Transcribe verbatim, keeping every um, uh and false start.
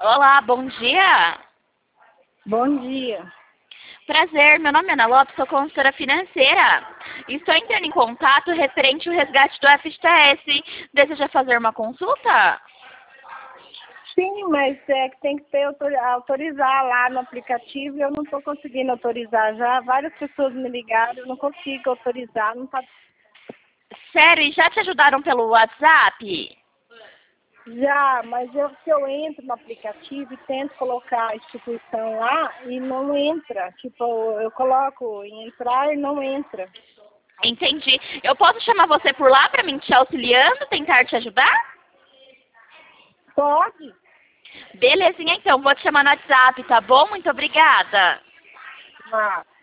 Olá, bom dia. Bom dia. Prazer, meu nome é Ana Lopes, sou consultora financeira. Estou entrando em contato referente ao resgate do F G T S. Deseja fazer uma consulta? Sim, mas é que tem que ter autor- autorizar lá no aplicativo e eu não estou conseguindo autorizar. Já várias pessoas me ligaram, eu não consigo autorizar, não tá. Sério, e já te ajudaram pelo WhatsApp? Já, mas eu, se eu entro no aplicativo e tento colocar a instituição lá e não entra. Tipo, eu coloco em entrar e não entra. Entendi. Eu posso chamar você por lá para mim te auxiliando, tentar te ajudar? Pode? Belezinha, então. Vou te chamar no WhatsApp, tá bom? Muito obrigada. Ah.